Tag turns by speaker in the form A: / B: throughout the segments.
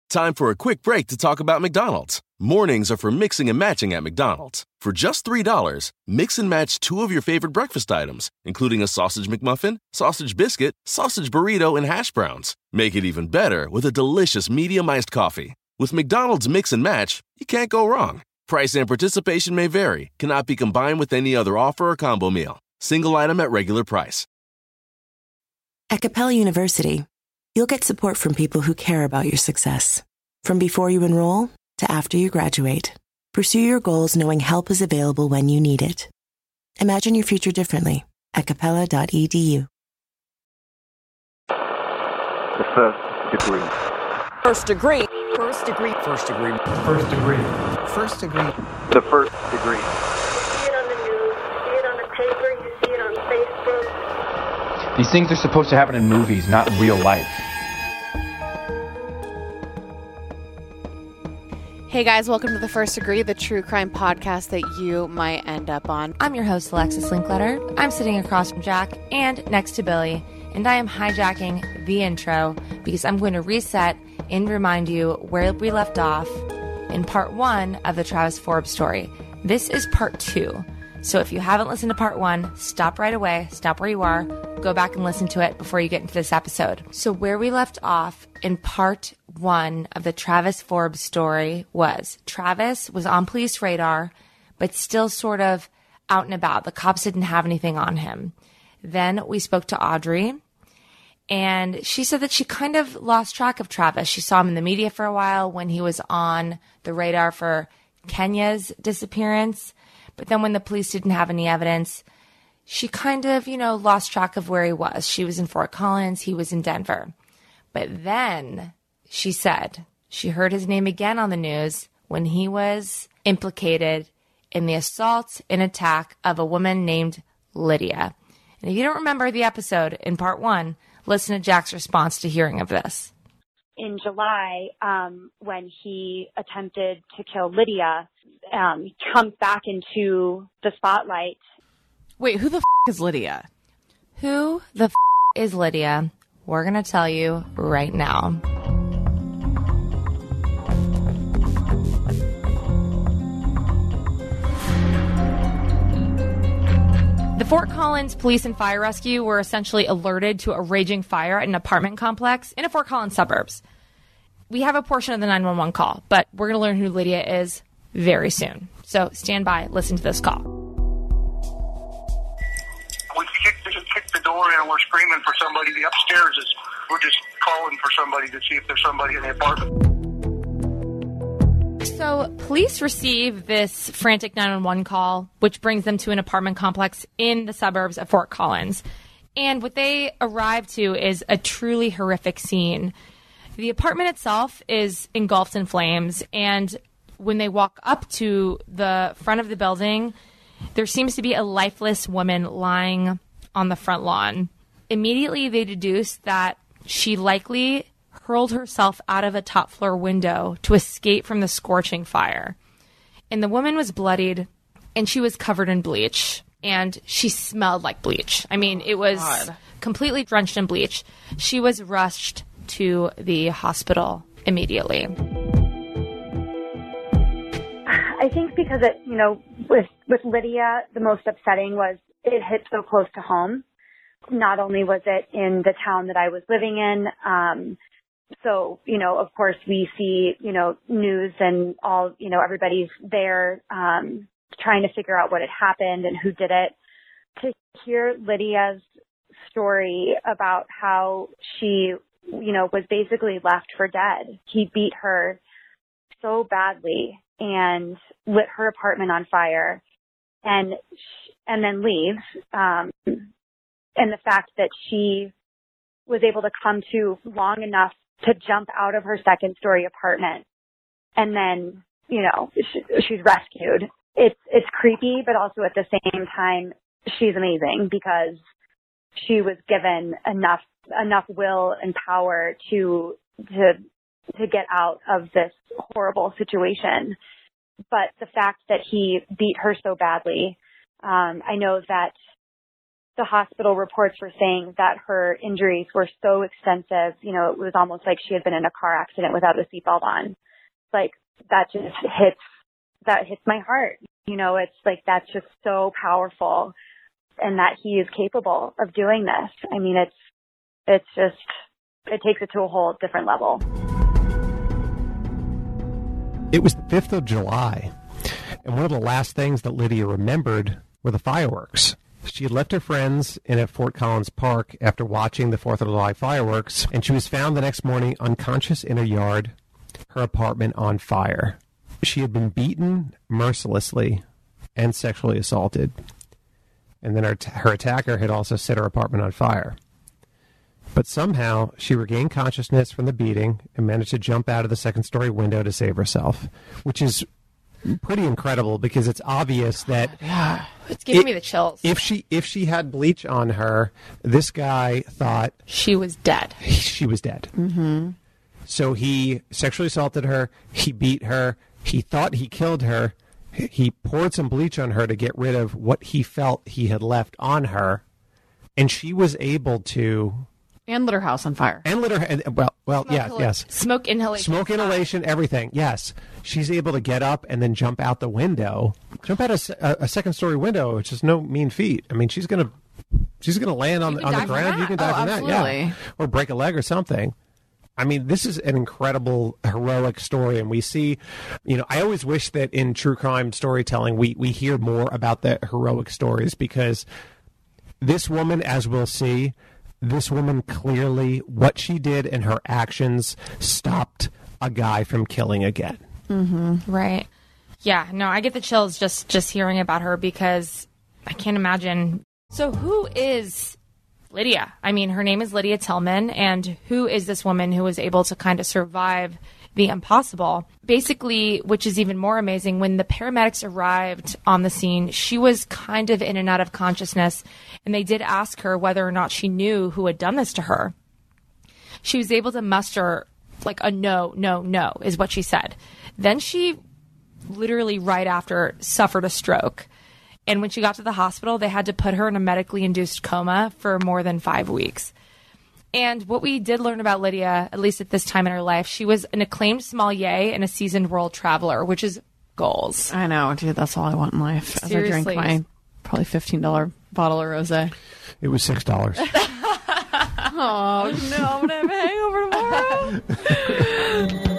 A: Time for a quick break to talk about McDonald's. Mornings are for mixing and matching at McDonald's. For just $3, mix and match 2 of your favorite breakfast items, including a sausage McMuffin, sausage biscuit, sausage burrito, and hash browns. Make it even better with a delicious medium iced coffee. With McDonald's Mix and Match, you can't go wrong. Price and participation may vary. Cannot be combined with any other offer or combo meal. Single item at regular price.
B: At Capella University, you'll get support from people who care about your success. From before you enroll to after you graduate, pursue your goals knowing help is available when you need it. Imagine your future differently at capella.edu.
C: The first degree.
D: First degree. First degree.
E: First degree.
F: First degree.
E: First degree.
C: The first degree.
G: You see it on the news, you see it on the paper, you see it on Facebook.
F: These things are supposed to happen in movies, not in real life.
H: Hey guys, welcome to The First Degree, the true crime podcast that you might end up on.
I: I'm your host, Alexis Linkletter. I'm sitting across from Jack and next to Billy, and I am hijacking the intro because I'm going to reset and remind you where we left off in part 1 of the Travis Forbes story. This is part 2. So if you haven't listened to part 1, stop right away, stop where you are, go back and listen to it before you get into this episode. So where we left off in part 1 of the Travis Forbes story was Travis was on police radar, but still sort of out and about. The cops didn't have anything on him. Then we spoke to Audrey, and she said that she kind of lost track of Travis. She saw him in the media for a while when he was on the radar for Kenya's disappearance. But then when the police didn't have any evidence, she kind of, lost track of where he was. She was in Fort Collins. He was in Denver. But then she said she heard his name again on the news when he was implicated in the assault and attack of a woman named Lydia. And if you don't remember the episode in part 1, listen to Jack's response to hearing of this.
J: In July, when he attempted to kill Lydia, he comes back into the spotlight.
H: Wait, who the is Lydia?
I: Who the is Lydia? We're going to tell you right now. The Fort Collins Police and Fire Rescue were essentially alerted to a raging fire at an apartment complex in the Fort Collins suburbs. We have a portion of the 911 call, but we're going to learn who Lydia is very soon. So stand by, listen to this call.
K: We kicked the door in and we're screaming for somebody. The upstairs we're just calling for somebody to see if there's somebody in the apartment.
I: So police receive this frantic 911 call, which brings them to an apartment complex in the suburbs of Fort Collins. And what they arrive to is a truly horrific scene. The apartment itself is engulfed in flames, and when they walk up to the front of the building, there seems to be a lifeless woman lying on the front lawn. Immediately, they deduce that she likely hurled herself out of a top floor window to escape from the scorching fire. And the woman was bloodied, and she was covered in bleach, and she smelled like bleach. I mean, it was completely drenched in bleach. She was rushed to the hospital immediately.
J: I think because with Lydia, the most upsetting was it hit so close to home. Not only was it in the town that I was living in, so, of course we see, news and all, everybody's there, trying to figure out what had happened and who did it. To hear Lydia's story about how she, was basically left for dead. He beat her so badly and lit her apartment on fire and then leaves. And the fact that she was able to come to long enough to jump out of her second story apartment and then, she's rescued. It's creepy, but also at the same time, she's amazing because she was given enough will and power to get out of this horrible situation. But the fact that he beat her so badly, I know that the hospital reports were saying that her injuries were so extensive, you know, it was almost like she had been in a car accident without a seatbelt on. Like, that just hits my heart. You know, it's like, that's just so powerful, and that he is capable of doing this. I mean, it takes it to a whole different level.
E: It was the 5th of July, and one of the last things that Lydia remembered were the fireworks. She had left her friends in at Fort Collins Park after watching the 4th of July fireworks, and she was found the next morning unconscious in her yard, her apartment on fire. She had been beaten mercilessly and sexually assaulted. And then her attacker had also set her apartment on fire. But somehow she regained consciousness from the beating and managed to jump out of the second-story window to save herself, which is pretty incredible because it's obvious that
H: it's giving me the chills.
E: If she had bleach on her, this guy thought
H: she was dead.
E: She was dead.
H: Mm-hmm.
E: So he sexually assaulted her. He beat her. He thought he killed her. He poured some bleach on her to get rid of what he felt he had left on her, and she was able to.
L: And lit her house on fire.
E: And lit her, yes.
H: Smoke inhalation,
E: everything, yes. She's able to get up and then jump out the window. Jump out a second-story window, which is no mean feat. I mean, she's gonna land on the ground. You can die from that, yeah. Or break a leg or something. I mean, this is an incredible, heroic story, and we see, you know, I always wish that in true crime storytelling we hear more about the heroic stories, because this woman, as we'll see, this woman clearly, what she did and her actions stopped a guy from killing again.
I: Mm-hmm. Right. Yeah, no, I get the chills just hearing about her, because I can't imagine. So who is Lydia? I mean, her name is Lydia Tillman, and who is this woman who was able to kind of survive the impossible? Basically, which is even more amazing, when the paramedics arrived on the scene, she was kind of in and out of consciousness, and they did ask her whether or not she knew who had done this to her. She was able to muster like a no, is what she said. Then she literally right after suffered a stroke. And when she got to the hospital, they had to put her in a medically induced coma for more than 5 weeks. And what we did learn about Lydia, at least at this time in her life, she was an acclaimed sommelier and a seasoned world traveler, which is goals.
L: I know, dude. That's all I want in life.
I: Seriously.
L: As I drink my probably $15 bottle of rosé.
E: It was $6.
L: Oh, no. I'm going to have a hangover tomorrow.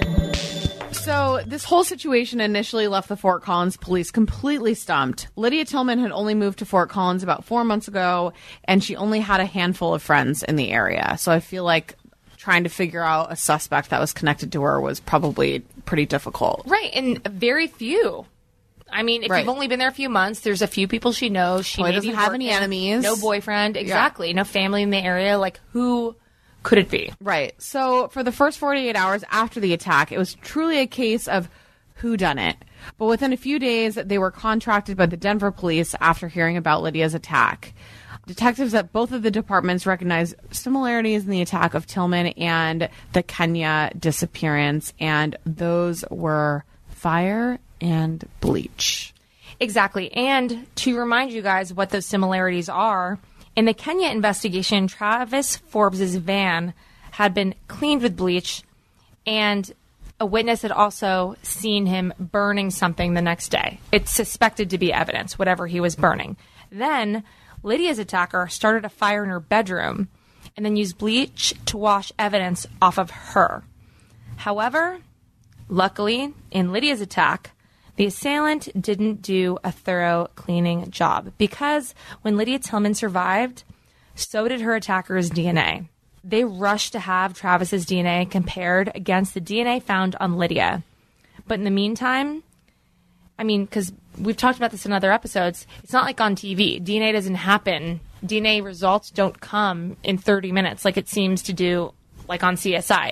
L: So this whole situation initially left the Fort Collins police completely stumped. Lydia Tillman had only moved to Fort Collins about 4 months ago, and she only had a handful of friends in the area. So I feel like trying to figure out a suspect that was connected to her was probably pretty difficult.
I: Right, and very few. I mean, if you've only been there a few months, there's a few people she knows. She
L: maybe doesn't have any enemies.
I: No boyfriend, exactly. Yeah. No family in the area. Like, who could it be?
L: Right. So for the first 48 hours after the attack, it was truly a case of whodunit. But within a few days, they were contracted by the Denver police after hearing about Lydia's attack. Detectives at both of the departments recognized similarities in the attack of Tillman and the Kenya disappearance, and those were fire and bleach.
I: Exactly. And to remind you guys what those similarities are, in the Kenya investigation, Travis Forbes' van had been cleaned with bleach, and a witness had also seen him burning something the next day. It's suspected to be evidence, whatever he was burning. Then Lydia's attacker started a fire in her bedroom and then used bleach to wash evidence off of her. However, luckily, in Lydia's attack, the assailant didn't do a thorough cleaning job, because when Lydia Tillman survived, so did her attacker's DNA. They rushed to have Travis's DNA compared against the DNA found on Lydia. But in the meantime, I mean, because we've talked about this in other episodes, it's not like on TV. DNA doesn't happen. DNA results don't come in 30 minutes like it seems to do like on CSI.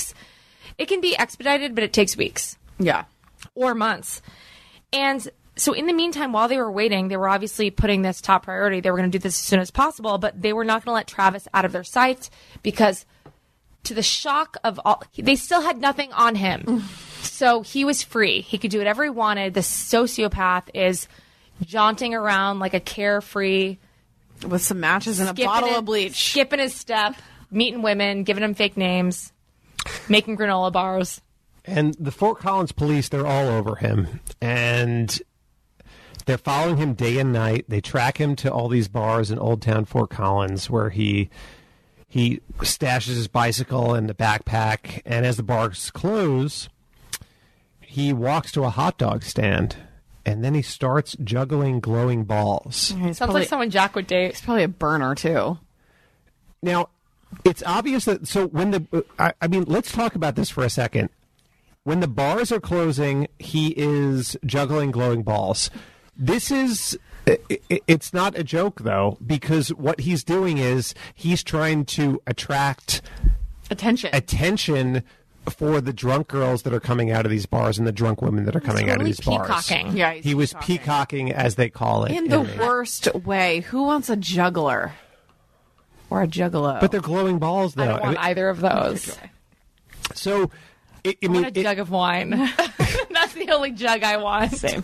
I: It can be expedited, but it takes weeks.
L: Yeah.
I: Or months. And so in the meantime, while they were waiting, they were obviously putting this top priority. They were going to do this as soon as possible, but they were not going to let Travis out of their sight, because to the shock of all, they still had nothing on him. So he was free. He could do whatever he wanted. The sociopath is jaunting around like a carefree
L: With some matches and a bottle of bleach.
I: Skipping his step, meeting women, giving them fake names, making granola bars.
E: And the Fort Collins police, they're all over him. And they're following him day and night. They track him to all these bars in Old Town Fort Collins where he stashes his bicycle in the backpack. And as the bars close, he walks to a hot dog stand. And then he starts juggling glowing balls.
I: Sounds like someone Jack would date.
L: He's probably a burner, too.
E: Now, it's obvious that... So when let's talk about this for a second. When the bars are closing, he is juggling glowing balls. This is... It's not a joke, though, because what he's doing is he's trying to attract... Attention for the drunk girls that are coming out of these bars and the drunk women that are coming out of these bars.
I: Peacocking.
L: Yeah,
E: he was peacocking, as they call it.
L: In the worst way. Who wants a juggler? Or a juggalo?
E: But they're glowing balls, though.
I: I don't want either of those.
E: So,
I: I want a jug of wine. That's the only jug I want.
L: Same.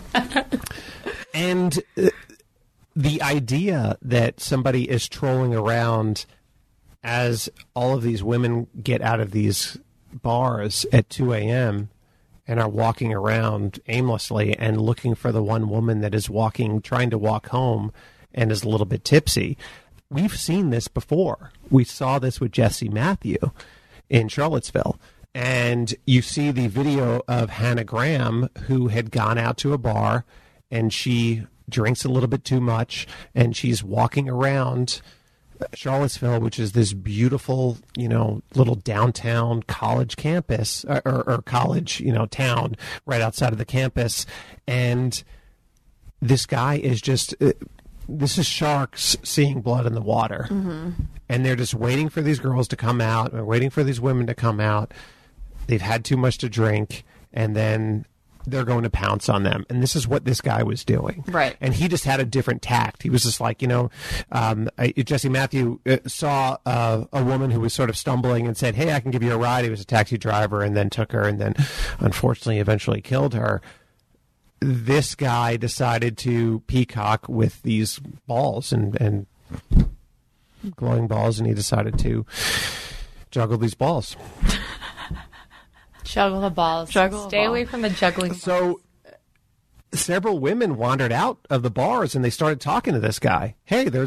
E: And the idea that somebody is trolling around as all of these women get out of these bars at 2 a.m. and are walking around aimlessly and looking for the one woman that is trying to walk home and is a little bit tipsy. We've seen this before. We saw this with Jesse Matthew in Charlottesville. And you see the video of Hannah Graham, who had gone out to a bar and she drinks a little bit too much and she's walking around Charlottesville, which is this beautiful, little downtown college campus or college, town right outside of the campus. And this guy is just, this is sharks seeing blood in the water. Mm-hmm. And they're just waiting for these girls to come out or waiting for these women to come out. They've had too much to drink and then they're going to pounce on them. And this is what this guy was doing.
L: Right.
E: And he just had a different tact. He was just like, Jesse Matthew saw a woman who was sort of stumbling and said, hey, I can give you a ride. He was a taxi driver and then took her and then unfortunately eventually killed her. This guy decided to peacock with these balls and glowing balls, and he decided to juggle these balls.
I: Juggle the balls. Stay away from the juggling balls.
E: So several women wandered out of the bars and they started talking to this guy. Hey, there's,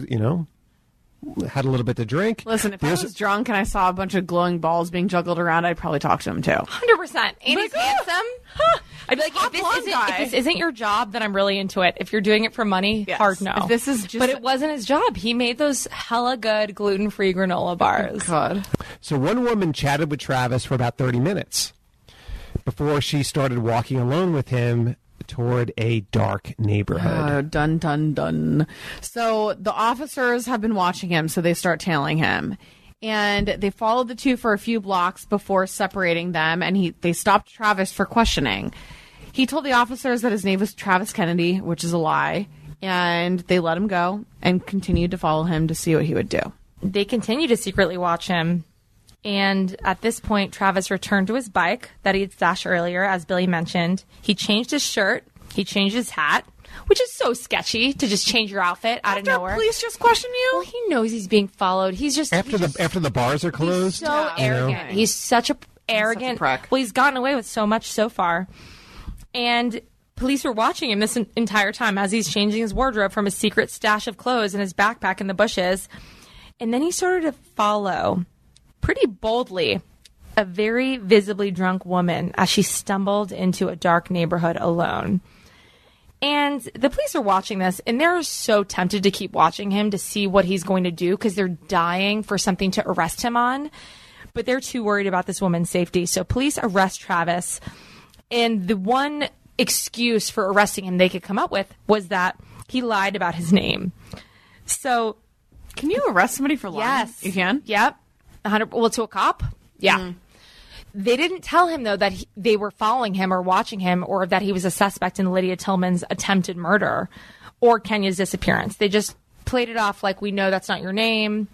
E: had a little bit to drink.
L: Listen, if I was drunk and I saw a bunch of glowing balls being juggled around, I'd probably talk to him too.
I: 100%. And he's handsome. I'd be like, if this isn't your job, then I'm really into it. If you're doing it for money, hard no.
L: If this is just
I: but it wasn't his job. He made those hella good gluten-free granola bars.
L: God.
E: So one woman chatted with Travis for about 30 minutes before she started walking alone with him toward a dark neighborhood.
L: Dun, dun, dun. So the officers have been watching him, so they start tailing him. And they followed the two for a few blocks before separating them, and they stopped Travis for questioning. He told the officers that his name was Travis Kennedy, which is a lie, and they let him go and continued to follow him to see what he would do.
I: They continued to secretly watch him. And at this point, Travis returned to his bike that he had stashed earlier, as Billy mentioned. He changed his shirt. He changed his hat, which is so sketchy to just change your outfit out of nowhere.
L: Police just question you?
I: Well, he knows he's being followed. He's just
E: after the bars are closed.
I: He's so arrogant. He's such a arrogant.
L: Prick.
I: Well, he's gotten away with so much so far, and police were watching him this entire time as he's changing his wardrobe from a secret stash of clothes in his backpack in the bushes, and then he started to follow pretty boldly a very visibly drunk woman as she stumbled into a dark neighborhood alone. And the police are watching this, and they're so tempted to keep watching him to see what he's going to do because they're dying for something to arrest him on. But they're too worried about this woman's safety. So police arrest Travis. And the one excuse for arresting him they could come up with was that he lied about his name. So
L: can you arrest somebody for lying?
I: Yes.
L: You can?
I: Yep. 100. Well, to a cop? Yeah. Mm. They didn't tell him, though, that they were following him or watching him or that he was a suspect in Lydia Tillman's attempted murder or Kenya's disappearance. They just played it off like, we know that's not your name.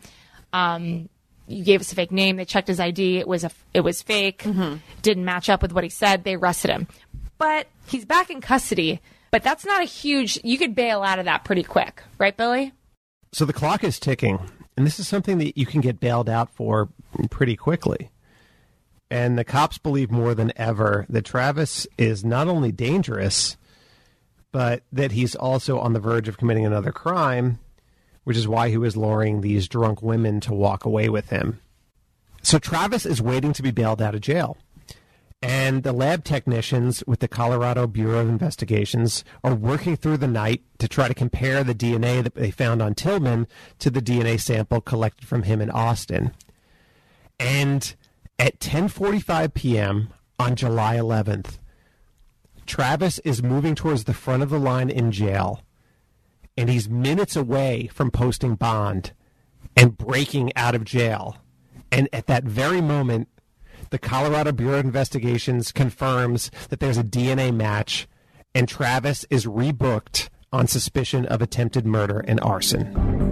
I: You gave us a fake name. They checked his ID. It was fake. Mm-hmm. Didn't match up with what he said. They arrested him. But he's back in custody. But that's not a huge... You could bail out of that pretty quick. Right, Billy?
E: So the clock is ticking, and this is something that you can get bailed out for pretty quickly. And the cops believe more than ever that Travis is not only dangerous, but that he's also on the verge of committing another crime, which is why he was luring these drunk women to walk away with him. So Travis is waiting to be bailed out of jail. And the lab technicians with the Colorado Bureau of Investigations are working through the night to try to compare the DNA that they found on Tillman to the DNA sample collected from him in Austin. And at 10:45 p.m. on July 11th, Travis is moving towards the front of the line in jail, and he's minutes away from posting bond and breaking out of jail. And at that very moment, the Colorado Bureau of Investigations confirms that there's a DNA match, and Travis is rebooked on suspicion of attempted murder and arson.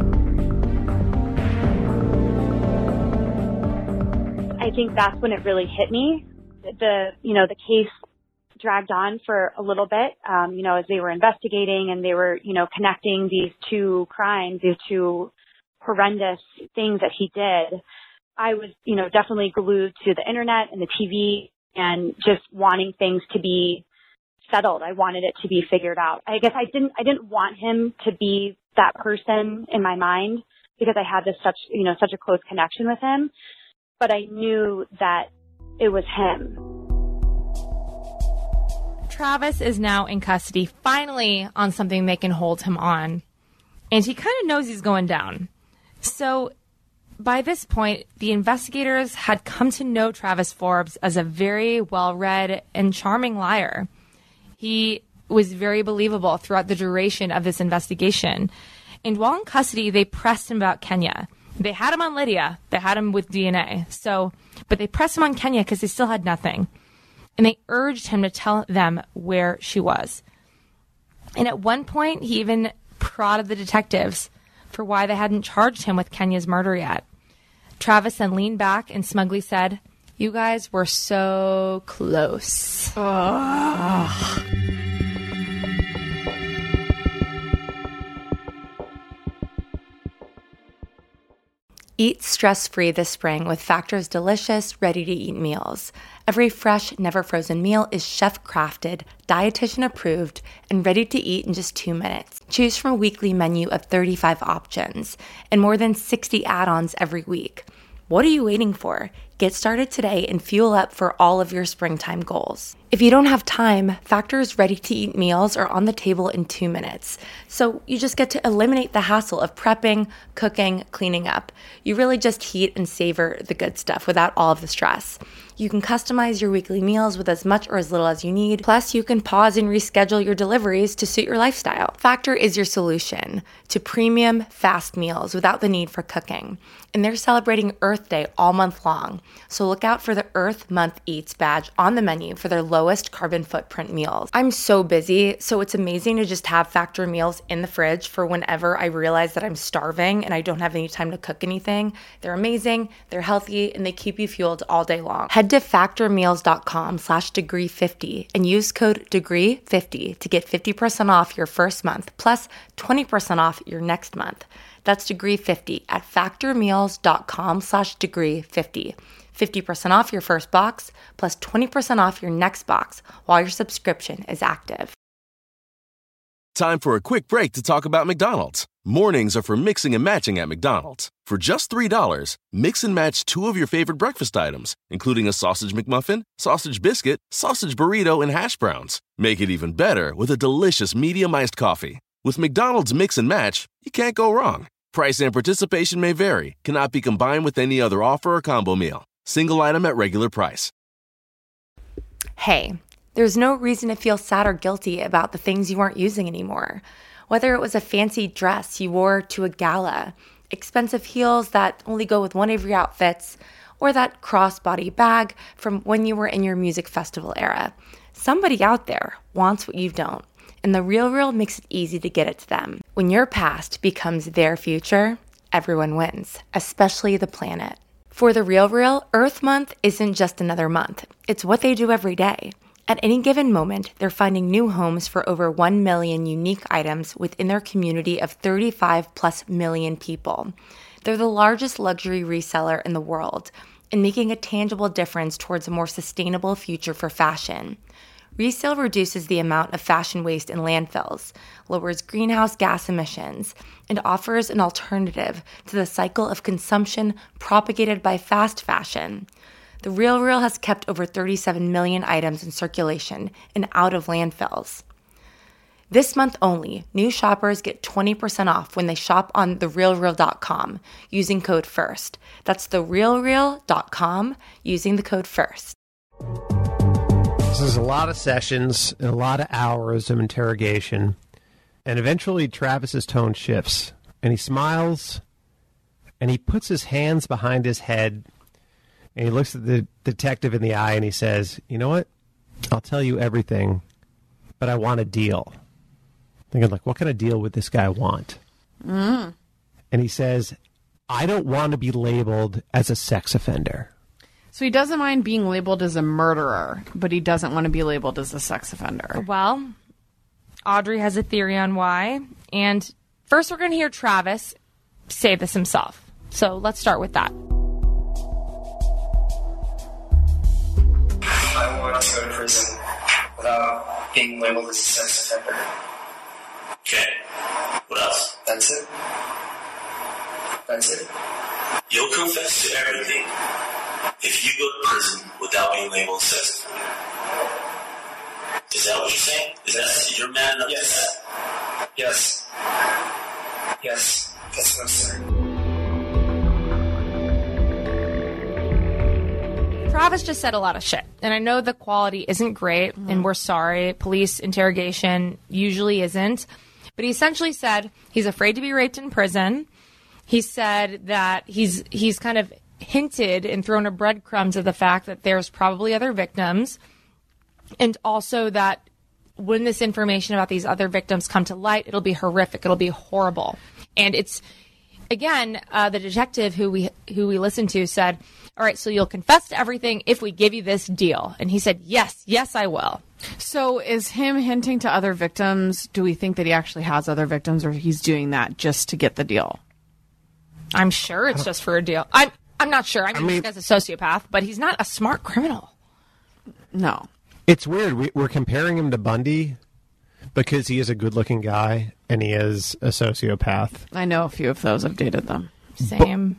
J: I think that's when it really hit me. The case dragged on for a little bit, as they were investigating and they were, connecting these two crimes, these two horrendous things that he did. I was, definitely glued to the internet and the TV and just wanting things to be settled. I wanted it to be figured out. I guess I didn't want him to be that person in my mind because I had such a close connection with him, but I knew that it was him.
I: Travis is now in custody, finally on something they can hold him on. And he kind of knows he's going down. So by this point, the investigators had come to know Travis Forbes as a very well-read and charming liar. He was very believable throughout the duration of this investigation. And while in custody, they pressed him about Kenya. They had him on Lydia. They had him with DNA. But they pressed him on Kenya because they still had nothing. And they urged him to tell them where she was. And at one point, he even prodded the detectives for why they hadn't charged him with Kenya's murder yet. Travis then leaned back and smugly said, "You guys were so close." Oh. Eat stress-free this spring with Factor's delicious, ready-to-eat meals. Every fresh, never-frozen meal is chef-crafted, dietitian-approved, and ready to eat in just 2 minutes. Choose from a weekly menu of 35 options and more than 60 add-ons every week. What are you waiting for? Get started today and fuel up for all of your springtime goals. If you don't have time, Factor's ready-to-eat meals are on the table in 2 minutes. So you just get to eliminate the hassle of prepping, cooking, cleaning up. You really just heat and savor the good stuff without all of the stress. You can customize your weekly meals with as much or as little as you need. Plus, you can pause and reschedule your deliveries to suit your lifestyle. Factor is your solution to premium, fast meals without the need for cooking. And they're celebrating Earth Day all month long. So look out for the Earth Month Eats badge on the menu for their lowest carbon footprint meals. I'm so busy, so it's amazing to just have Factor meals in the fridge for whenever I realize that I'm starving and I don't have any time to cook anything. They're amazing, they're healthy, and they keep you fueled all day long. Head to factormeals.com/degree50 and use code degree50 to get 50% off your first month plus 20% off your next month. That's degree50 at factormeals.com/degree50. 50% off your first box plus 20% off your next box while your subscription is active.
A: Time for a quick break to talk about McDonald's. Mornings are for mixing and matching at McDonald's. For just $3, mix and match 2 of your favorite breakfast items, including a sausage McMuffin, sausage biscuit, sausage burrito, and hash browns. Make it even better with a delicious medium iced coffee. With McDonald's Mix and Match, you can't go wrong. Price and participation may vary. Cannot be combined with any other offer or combo meal. Single item at regular price.
I: Hey, there's no reason to feel sad or guilty about the things you aren't using anymore. Whether it was a fancy dress you wore to a gala, expensive heels that only go with one of your outfits, or that crossbody bag from when you were in your music festival era. Somebody out there wants what you don't. And The RealReal makes it easy to get it to them. When your past becomes their future, everyone wins, especially the planet. For The RealReal, Earth Month isn't just another month. It's what they do every day. At any given moment, they're finding new homes for over 1 million unique items within their community of 35 plus million people. They're the largest luxury reseller in the world and making a tangible difference towards a more sustainable future for fashion. Resale reduces the amount of fashion waste in landfills, lowers greenhouse gas emissions, and offers an alternative to the cycle of consumption propagated by fast fashion. The RealReal has kept over 37 million items in circulation and out of landfills. This month only, new shoppers get 20% off when they shop on therealreal.com using code FIRST. That's therealreal.com using the code FIRST.
E: This is a lot of sessions and a lot of hours of interrogation. And eventually Travis's tone shifts. And he smiles. And he puts his hands behind his head. And he looks at the detective in the eye and he says, you know what? I'll tell you everything. But I want a deal. Thinking, like, what kind of deal would this guy want? And he says, I don't want to be labeled as a sex offender.
L: So he doesn't mind being labeled as a murderer, but he doesn't want to be labeled as a sex offender.
I: Well, Audrey has a theory on why. And first we're going to hear Travis say this himself. So let's start with that.
M: I want to go to prison without being labeled as a sex offender.
N: Okay. What else?
M: That's it. That's it.
N: You'll confess to everything if you go to prison without being labeled sex offender. Is that what you're saying? Is that you're mad enough?
M: Yes. Yes. Yes. That's what I'm saying.
I: Travis just said a lot of shit. And I know the quality isn't great, and we're sorry. Police interrogation usually isn't. But he essentially said he's afraid to be raped in prison. He said that he's kind of hinted and thrown a breadcrumbs of the fact that there's probably other victims. And also that when this information about these other victims come to light, it'll be horrific. It'll be horrible. And it's, again, the detective who we listened to said, all right, so you'll confess to everything if we give you this deal. And he said, yes, I will.
L: So is him hinting to other victims, do we think that he actually has other victims, or he's doing that just to get the deal?
I: I'm sure it's just for a deal. I'm not sure. I mean, this guy's a sociopath, but he's not a smart criminal.
L: No.
E: It's weird. We're comparing him to Bundy because he is a good-looking guy and he is a sociopath.
L: I know a few of those. I've dated them.
I: Same.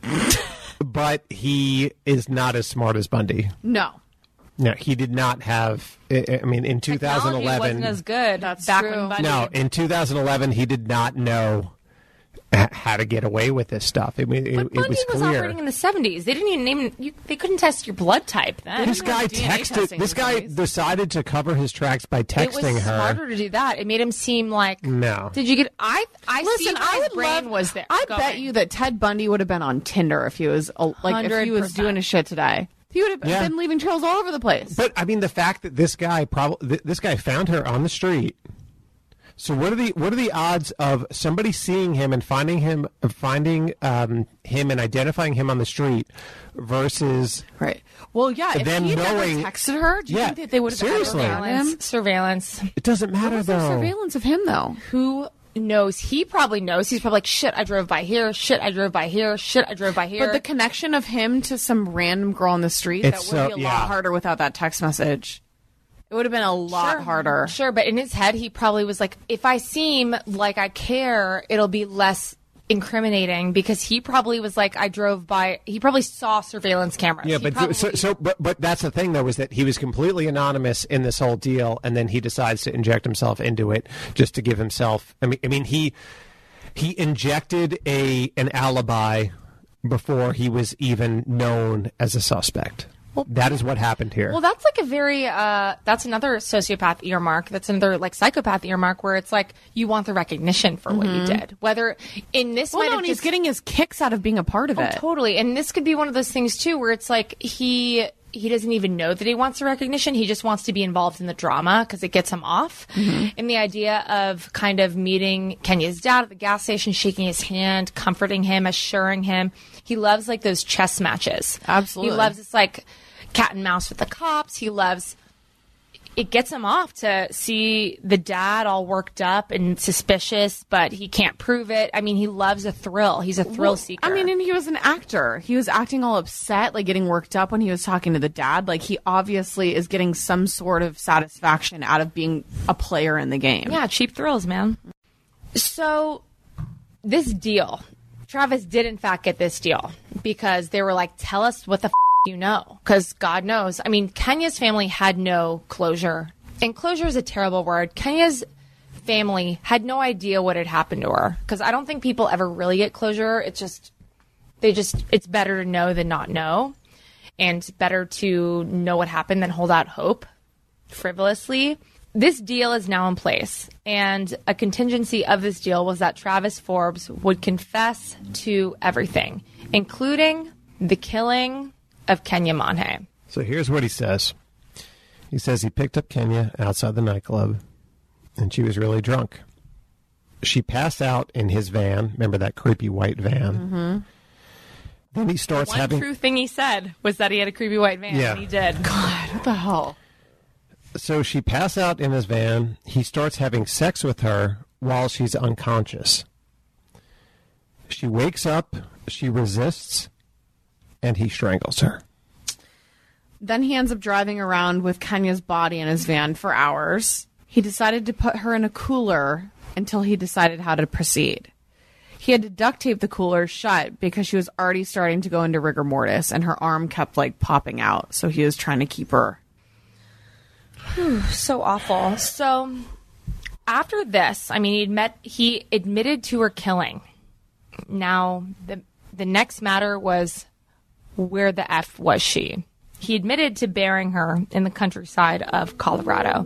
E: But he is not as smart as Bundy.
L: No.
E: No, he did not have. I mean, in 2011,
I: Technology wasn't as good.
L: That's
I: back
L: true.
I: when Bundy.
E: No, in 2011, he did not know how to get away with this stuff. I mean,
I: But
E: it
I: Bundy
E: was
I: was
E: clear.
I: operating in the 70s. They didn't even name. They couldn't test your blood type then.
E: This guy texted. This guy decided to cover his tracks by
I: It
E: texting
I: was
E: her.
I: smarter to do that. It made him seem like.
E: No.
I: Did you get? I
L: Listen,
I: see
L: I
I: his
L: would
I: brain
L: love,
I: was there.
L: I
I: going.
L: bet you that Ted Bundy would have been on Tinder if he was if he was
I: 100%.
L: doing his shit today. He would have been leaving trails all over the place.
E: But I mean, the fact that this guy this guy found her on the street. So what are the odds of somebody seeing him and finding him and identifying him on the street versus
L: right? Well, yeah. If
E: them
L: he had
E: knowing
L: never texted her, do you think that they would have
E: seriously
I: surveillance?
E: It doesn't matter
L: was
E: though.
L: There surveillance of him though.
I: Who knows? He probably knows. He's probably like, shit, I drove by here. Shit, I drove by here. Shit, I drove by here.
L: But the connection of him to some random girl on the street,
E: It's
L: that would
E: so-
L: be a lot harder without that text message. It would have been a lot harder.
I: Sure, but in his head, he probably was like, if I seem like I care, it'll be less incriminating, because he probably was like, I drove by. He probably saw surveillance cameras.
E: Yeah,
I: He
E: but
I: probably-
E: but that's the thing though, is that he was completely anonymous in this whole deal, and then he decides to inject himself into it just to give himself. I mean he injected an alibi before he was even known as a suspect. That is what happened here.
I: Well, that's like a very, that's another sociopath earmark. That's another like psychopath earmark, where it's like you want the recognition for what you did. Whether in this,
L: Well, no, and he's getting his kicks out of being a part of it.
I: Totally. And this could be one of those things too, where it's like he doesn't even know that he wants the recognition. He just wants to be involved in the drama because it gets him off. And the idea of kind of meeting Kenya's dad at the gas station, shaking his hand, comforting him, assuring him. He loves like those chess matches.
L: Absolutely.
I: He loves this like cat and mouse with the cops. He loves it gets him off to see the dad all worked up and suspicious, but he can't prove it. I mean, he loves a thrill. He's a thrill seeker.
L: I mean, and he was an actor. He was acting all upset, like getting worked up when he was talking to the dad. Like, he obviously is getting some sort of satisfaction out of being a player in the game.
I: Yeah, cheap thrills, man. So this deal, Travis did in fact get this deal because they were like, tell us what the you know, because God knows. I mean, Kenya's family had no closure, and closure is a terrible word. Kenya's family had no idea what had happened to her, because I don't think people ever really get closure. It's better to know than not know, and better to know what happened than hold out hope frivolously. This deal is now in place, and a contingency of this deal was that Travis Forbes would confess to everything, including the killing of Kenya Monhe.
E: So here's what he says. He says he picked up Kenya outside the nightclub, and she was really drunk. She passed out in his van. Remember that creepy white van?
L: Mm-hmm.
E: Then he starts
I: One true thing he said was that he had a creepy white van.
E: Yeah.
I: And he did.
L: God, what the hell?
E: So she passed out in his van. He starts having sex with her while she's unconscious. She wakes up, she resists, and he strangles her.
L: Then he ends up driving around with Kenya's body in his van for hours. He decided to put her in a cooler until he decided how to proceed. He had to duct tape the cooler shut because she was already starting to go into rigor mortis, and her arm kept popping out. So he was trying to keep her.
I: So awful. So after this, I mean, he admitted to her killing. Now, the next matter was, where the F was she? He admitted to burying her in the countryside of Colorado.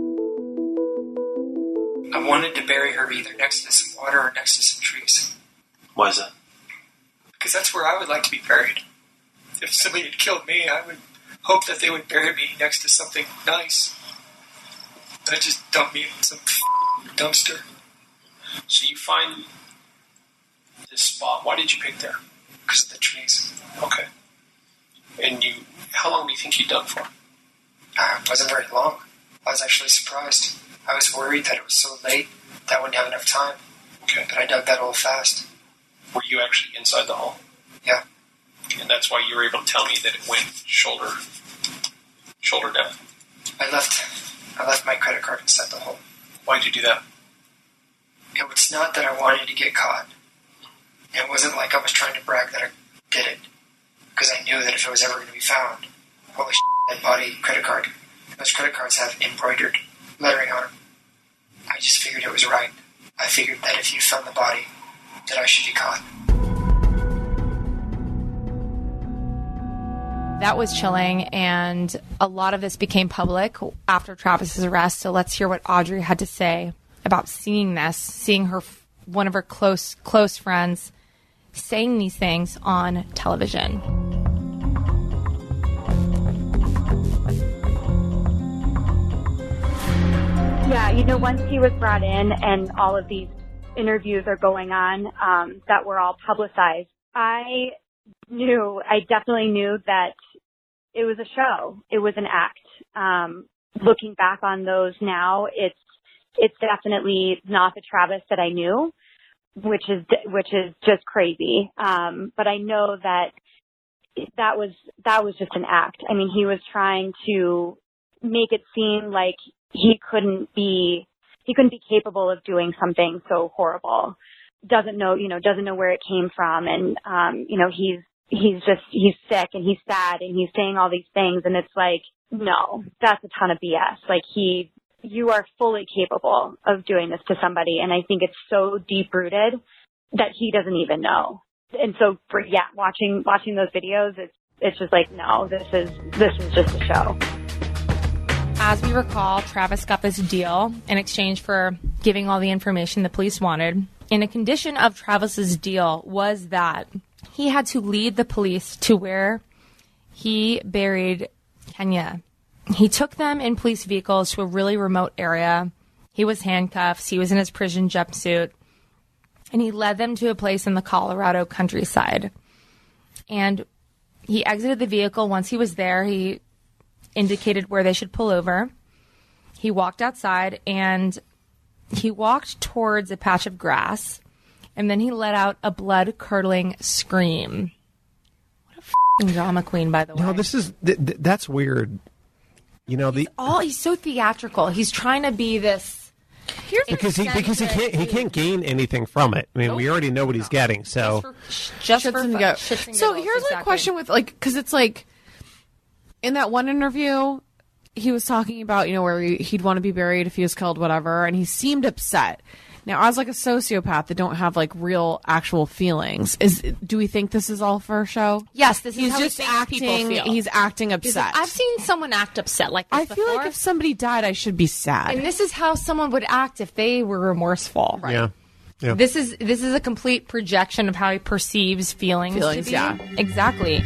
M: I wanted to bury her either next to some water or next to some trees.
N: Why is that?
M: Because that's where I would like to be buried. If somebody had killed me, I would hope that they would bury me next to something nice. Not just dump me in some dumpster.
O: So you find this spot. Why did you pick there?
M: Because of the trees.
O: Okay. And how long do you think you'd done for?
M: It wasn't very long. I was actually surprised. I was worried that it was so late that I wouldn't have enough time.
O: Okay.
M: But I dug that hole fast.
O: Were you actually inside the hole?
M: Yeah.
O: And that's why you were able to tell me that it went shoulder down.
M: I left my credit card inside the hole.
O: Why did you do that?
M: It was not that I wanted to get caught. It wasn't like I was trying to brag that I did it. Because I knew that if it was ever going to be found, holy shit, that body credit card. Those credit cards have embroidered lettering on them. I just figured it was right. I figured that if you found the body, that I should be caught.
I: That was chilling, and a lot of this became public after Travis's arrest. So let's hear what Audrey had to say about seeing this, seeing her, one of her close friends, saying these things on television.
J: Yeah, once he was brought in and all of these interviews are going on that were all publicized, I definitely knew that it was a show. It was an act. Looking back on those now, it's definitely not the Travis that I knew, which is just crazy. But I know that was just an act. I mean, he was trying to make it seem like he couldn't be capable of doing something so horrible. Doesn't know where it came from. And, he's sick and he's sad and he's saying all these things. And it's like, no, that's a ton of BS. Like you are fully capable of doing this to somebody. And I think it's so deep rooted that he doesn't even know. And so watching those videos, it's just like, no, this is just a show.
I: As we recall, Travis got this deal in exchange for giving all the information the police wanted. And a condition of Travis's deal was that he had to lead the police to where he buried Kenya. He took them in police vehicles to a really remote area. He was handcuffed. He was in his prison jumpsuit. And he led them to a place in the Colorado countryside. And he exited the vehicle. Once he was there, he indicated where they should pull over. he walked outside and he walked towards a patch of grass, and then he let out a blood-curdling scream. What a f***ing drama queen, by the way.
E: No, this is that's weird. You know,
I: he's so theatrical. He's trying to be this.
E: Because he can't gain anything from it. I mean, we already know what he's getting. So
I: just for
L: shits and
I: fun.
L: giggles. So here's my question with because it's like in that one interview, he was talking about where he'd want to be buried if he was killed, whatever, and he seemed upset. Now, as like a sociopath that don't have like real actual feelings, do we think this is all for a show?
I: Yes, this is
L: he's
I: how
L: just
I: we think people
L: acting.
I: feel.
L: He's acting upset.
I: I've seen someone act upset like this
L: I feel
I: before.
L: like if somebody died, I should be sad.
I: And this is how someone would act if they were remorseful.
E: Right. Yeah.
I: This is a complete projection of how he perceives feelings to be.
L: Yeah.
I: Exactly.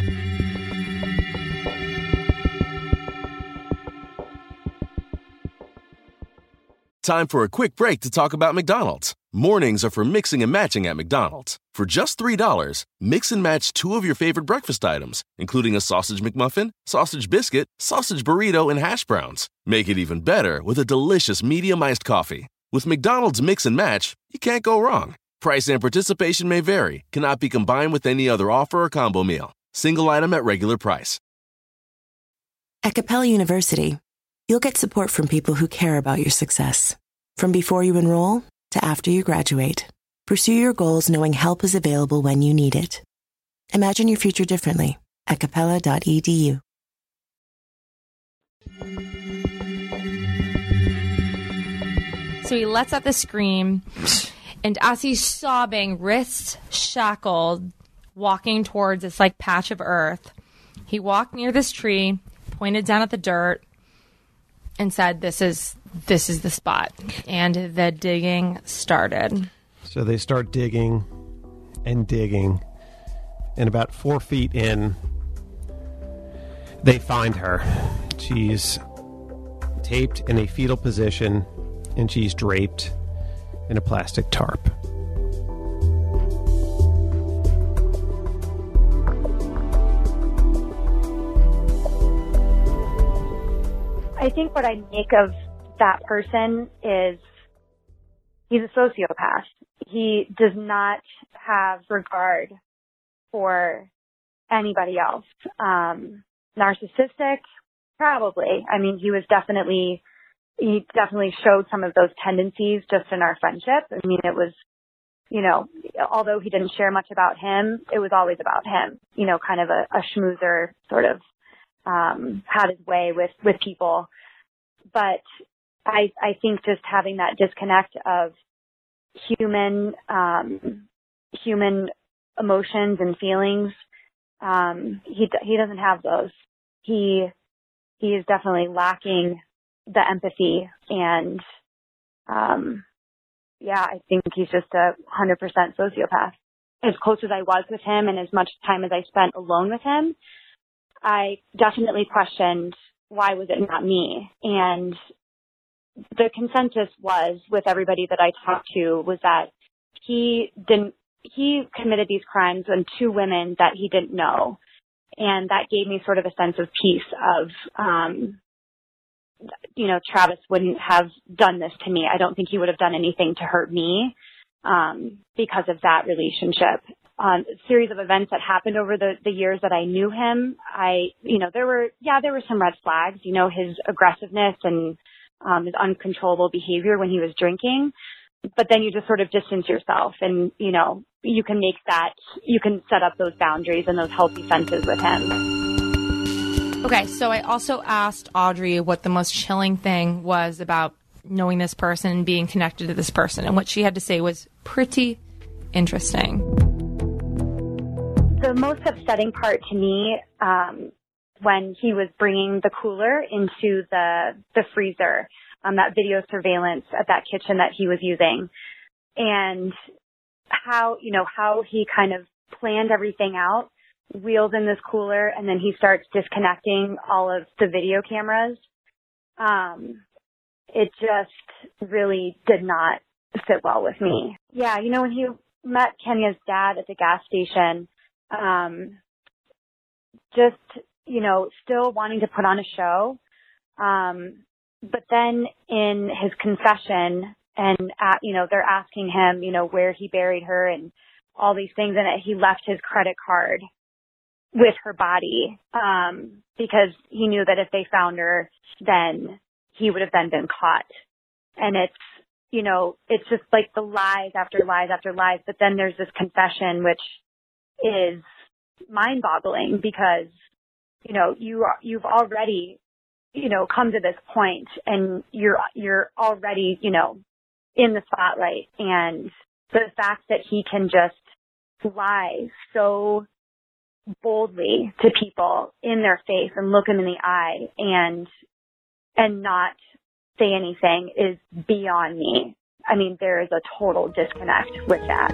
A: Time for a quick break to talk about McDonald's. Mornings are for mixing and matching at McDonald's. For just $3, mix and match 2 of your favorite breakfast items, including a sausage McMuffin, sausage biscuit, sausage burrito, and hash browns. Make it even better with a delicious medium iced coffee. With McDonald's Mix and Match, you can't go wrong. Price and participation may vary, cannot be combined with any other offer or combo meal. Single item at regular price.
B: At Capella University, you'll get support from people who care about your success. From before you enroll to after you graduate, pursue your goals knowing help is available when you need it. Imagine your future differently at capella.edu.
I: So he lets out the scream, and as he's sobbing, wrists shackled, walking towards this like patch of earth, he walked near this tree, pointed down at the dirt, and said, "This is the spot." And the digging started.
E: So they start digging and digging, and about 4 feet in, they find her. She's taped in a fetal position, and she's draped in a plastic tarp.
J: I think what I make of that person is he's a sociopath. He does not have regard for anybody else. Narcissistic, probably. I mean, he definitely showed some of those tendencies just in our friendship. I mean, it was, although he didn't share much about him, it was always about him, kind of a schmoozer, sort of, had his way with people. But I think just having that disconnect of human emotions and feelings, he doesn't have those. He is definitely lacking the empathy, and I think he's just a 100% sociopath. As close as I was with him and as much time as I spent alone with him, I definitely questioned, why was it not me? And the consensus was, with everybody that I talked to, was that he committed these crimes on 2 women that he didn't know. And that gave me sort of a sense of peace of, Travis wouldn't have done this to me. I don't think he would have done anything to hurt me, because of that relationship. A series of events that happened over the years that I knew him, there were some red flags, his aggressiveness and his uncontrollable behavior when he was drinking. But then you just sort of distance yourself, and, you can set up those boundaries and those healthy fences with him.
I: Okay, so I also asked Audrey what the most chilling thing was about knowing this person and being connected to this person, and what she had to say was pretty interesting.
J: The most upsetting part to me, when he was bringing the cooler into the freezer, that video surveillance at that kitchen that he was using, and how he kind of planned everything out, wheels in this cooler, and then he starts disconnecting all of the video cameras. It just really did not sit well with me. Yeah, when he met Kenya's dad at the gas station, still wanting to put on a show, but then in his confession, and they're asking him, where he buried her and all these things, and he left his credit card with her body, because he knew that if they found her, then he would have then been caught. And it's just like the lies after lies after lies. But then there's this confession, which is mind-boggling because, you've already, come to this point and you're already, in the spotlight. And the fact that he can just lie so boldly to people in their face and look them in the eye and not say anything is beyond me. I mean, there is a total disconnect with that.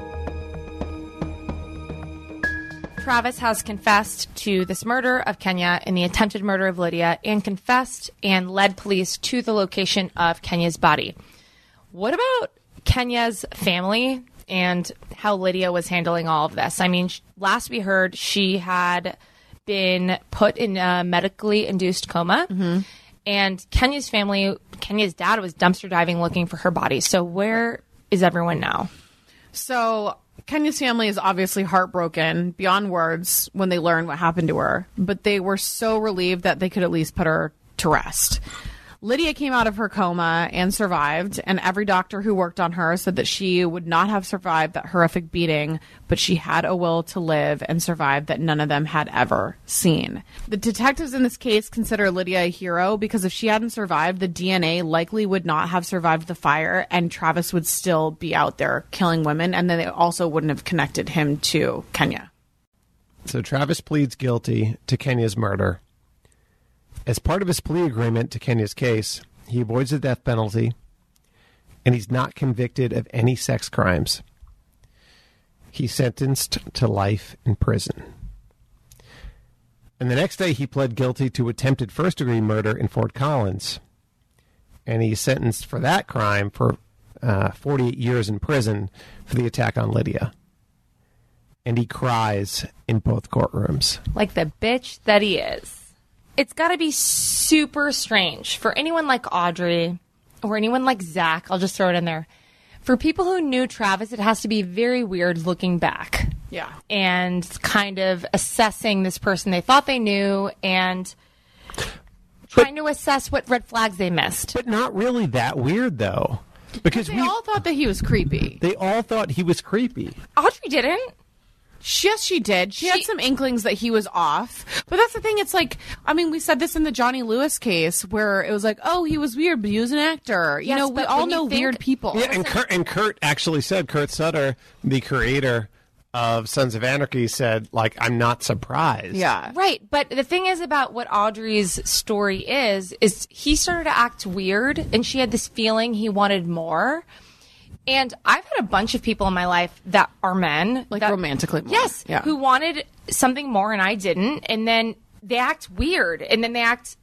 I: Travis has confessed to this murder of Kenya and the attempted murder of Lydia, and confessed and led police to the location of Kenya's body. What about Kenya's family and how Lydia was handling all of this? I mean, last we heard, she had been put in a medically induced coma. Mm-hmm. And Kenya's family, Kenya's dad was dumpster diving looking for her body. So where is everyone now?
L: So Kenya's family is obviously heartbroken beyond words when they learned what happened to her. But they were so relieved that they could at least put her to rest. Lydia came out of her coma and survived, and every doctor who worked on her said that she would not have survived that horrific beating, but she had a will to live and survive that none of them had ever seen. The detectives in this case consider Lydia a hero because if she hadn't survived, the DNA likely would not have survived the fire, and Travis would still be out there killing women, and then they also wouldn't have connected him to Kenya.
E: So Travis pleads guilty to Kenya's murder. As part of his plea agreement to Kenya's case, he avoids the death penalty, and he's not convicted of any sex crimes. He's sentenced to life in prison. And the next day, he pled guilty to attempted first-degree murder in Fort Collins, and he's sentenced for that crime for 48 years in prison for the attack on Lydia. And he cries in both courtrooms.
I: Like the bitch that he is. It's got to be super strange for anyone like Audrey or anyone like Zach. I'll just throw it in there. For people who knew Travis, it has to be very weird looking back.
L: Yeah.
I: And kind of assessing this person they thought they knew and trying to assess what red flags they missed.
E: But not really that weird, though. Because
L: they all thought that he was creepy.
E: They all thought he was creepy.
I: Audrey didn't.
L: Yes, she did. She had some inklings that he was off. But that's the thing. It's like, I mean, we said this in the Johnny Lewis case where it was like, oh, he was weird, but he was an actor.
I: Yes,
L: we all know weird people.
E: Yeah, and Kurt actually said, Kurt Sutter, the creator of Sons of Anarchy, said, like, I'm not surprised.
L: Yeah.
I: Right. But the thing is about what Audrey's story is he started to act weird, and she had this feeling he wanted more. And I've had a bunch of people in my life that are men.
L: Like romantically more.
I: Yes.
L: Yeah.
I: Who wanted something more and I didn't. And then they act weird. And then they act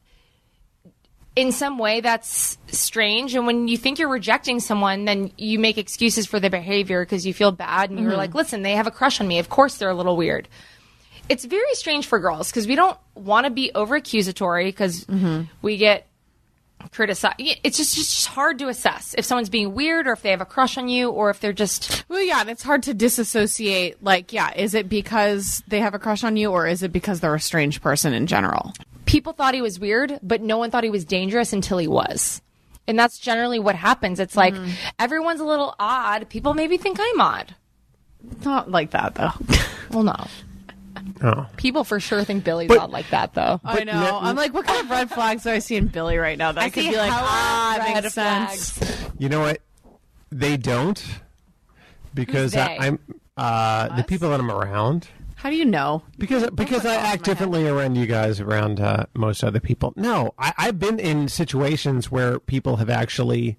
I: in some way that's strange. And when you think you're rejecting someone, then you make excuses for their behavior because you feel bad. And you're like, listen, they have a crush on me. Of course they're a little weird. It's very strange for girls because we don't want to be over accusatory because we get criticize. It's just hard to assess if someone's being weird or if they have a crush on you or if they're just...
L: Well, yeah, and it's hard to disassociate. Like, yeah, is it because they have a crush on you or is it because they're a strange person in general?
I: People thought he was weird, but no one thought he was dangerous until he was. And that's generally what happens. It's like everyone's a little odd. People maybe think I'm odd.
L: Not like that, though.
I: Well, no.
E: Oh.
I: People for sure think Billy's odd like that, though.
L: I know. I'm like, what kind of red flags do I see in Billy right now? That I could be like, makes sense.
E: You know what? They don't. Because I'm the people that I'm around.
L: How do you know?
E: Because I act differently around you guys, around most other people. No, I've been in situations where people have actually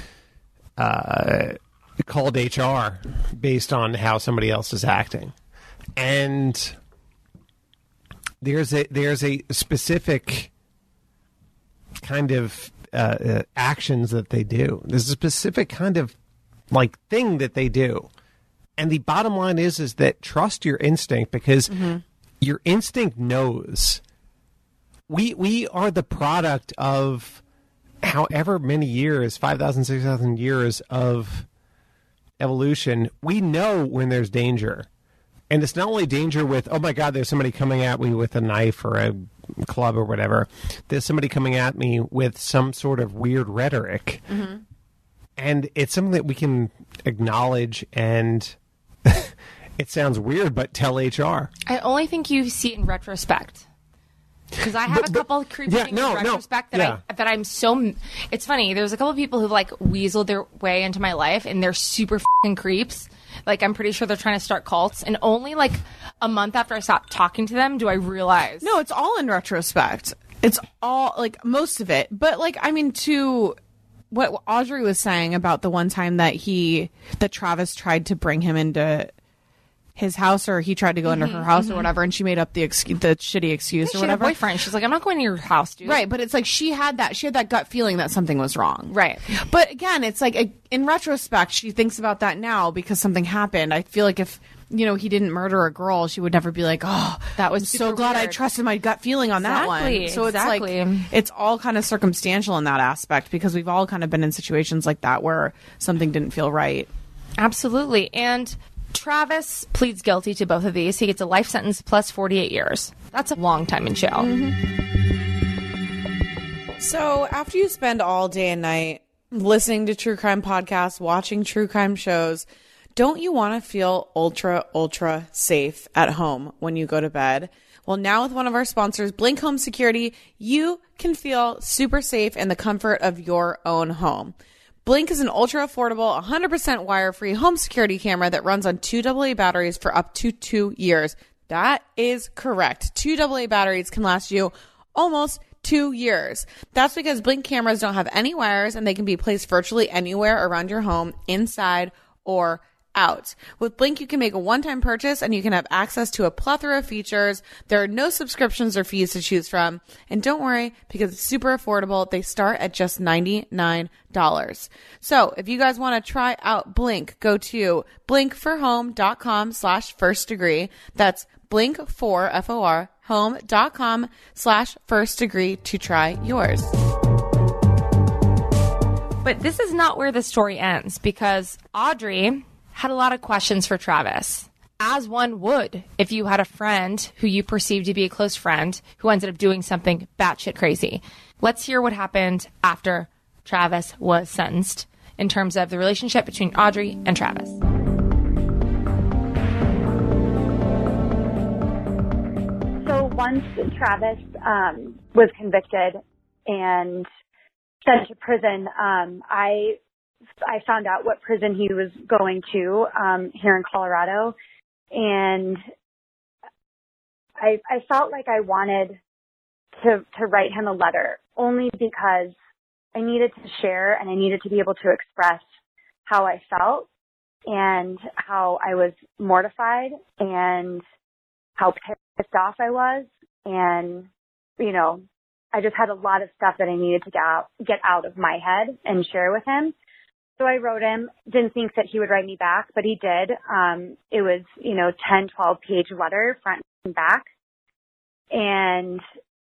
E: called HR based on how somebody else is acting. And there's a specific kind of actions that they do. There's a specific kind of like thing that they do. And the bottom line is that trust your instinct because your instinct knows. We are the product of however many years, 5,000, 6,000 years of evolution, we know when there's danger. And it's not only danger with, oh my God, there's somebody coming at me with a knife or a club or whatever. There's somebody coming at me with some sort of weird rhetoric. Mm-hmm. And it's something that we can acknowledge and it sounds weird, but tell HR.
I: I only think you see it in retrospect. Because I have a couple creepy things in retrospect that I'm so... It's funny. There's a couple of people who've, like, weaseled their way into my life, and they're super f***ing creeps. Like, I'm pretty sure they're trying to start cults. And only, like, a month after I stopped talking to them do I realize...
L: No, it's all in retrospect. It's all, like, most of it. But, like, I mean, to what Audrey was saying about the one time that Travis tried to bring him into... his house, or he tried to go into her house or whatever, and she made up the shitty excuse or whatever.
I: She had a boyfriend. She's like, I'm not going to your house, dude.
L: Right, but it's like she had that gut feeling that something was wrong.
I: Right.
L: But again, it's like in retrospect, she thinks about that now because something happened. I feel like if he didn't murder a girl, she would never be like, oh,
I: that was
L: I'm so glad I trusted my gut feeling on that one. So it's like it's all kind of circumstantial in that aspect because we've all kind of been in situations like that where something didn't feel right.
I: Absolutely. And Travis pleads guilty to both of these. He gets a life sentence plus 48 years. That's a long time in jail.
L: Mm-hmm. So after you spend all day and night listening to true crime podcasts, watching true crime shows, don't you want to feel ultra, ultra safe at home when you go to bed? Well, now with one of our sponsors, Blink Home Security, you can feel super safe in the comfort of your own home. Blink is an ultra-affordable, 100% wire-free home security camera that runs on 2 AA batteries for up to 2 years. That is correct. 2 AA batteries can last you almost 2 years. That's because Blink cameras don't have any wires and they can be placed virtually anywhere around your home, inside or out. With Blink, you can make a one-time purchase and you can have access to a plethora of features. There are no subscriptions or fees to choose from. And don't worry, because it's super affordable. They start at just $99. So if you guys want to try out Blink, go to blinkforhome.com/firstdegree. That's blink4, home.com/firstdegree to try yours.
I: But this is not where the story ends because Audrey had a lot of questions for Travis, as one would if you had a friend who you perceived to be a close friend who ended up doing something batshit crazy. Let's hear what happened after Travis was sentenced in terms of the relationship between Audrey and Travis.
J: So once Travis was convicted and sent to prison, I found out what prison he was going to here in Colorado, and I felt like I wanted to write him a letter only because I needed to share and I needed to be able to express how I felt and how I was mortified and how pissed off I was, and I just had a lot of stuff that I needed to get out of my head and share with him. So I wrote him, didn't think that he would write me back, but he did. It was, 10, 12-page letter, front and back. And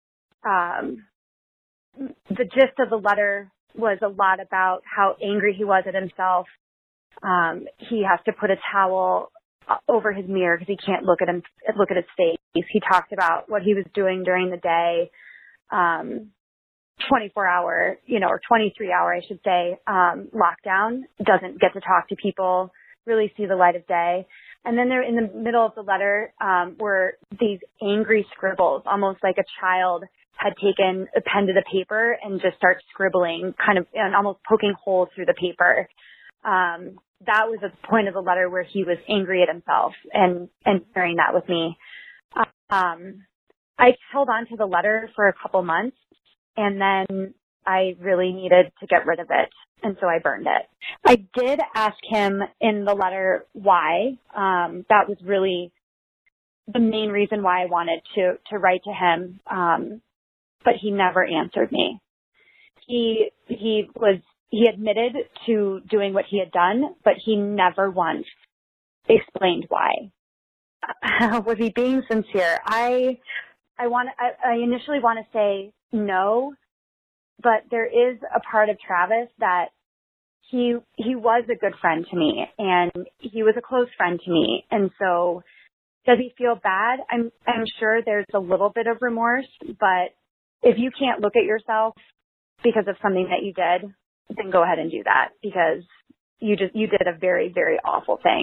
J: the gist of the letter was a lot about how angry he was at himself. He has to put a towel over his mirror because he can't look at his face. He talked about what he was doing during the day, 24-hour, or 23-hour, I should say, lockdown, doesn't get to talk to people, really see the light of day. And then there in the middle of the letter were these angry scribbles, almost like a child had taken a pen to the paper and just started scribbling, kind of, and almost poking holes through the paper. That was the point of the letter where he was angry at himself and sharing that with me. I held on to the letter for a couple months, and then I really needed to get rid of it, and so I burned it. I did ask him in the letter why. That was really the main reason why I wanted to write to him, but he never answered me. He admitted to doing what he had done, but he never once explained why. Was he being sincere? I initially want to say no, but there is a part of Travis that he was a good friend to me, and he was a close friend to me. And so does he feel bad? I'm sure there's a little bit of remorse, but if you can't look at yourself because of something that you did, then go ahead and do that, because you did a very, very awful thing.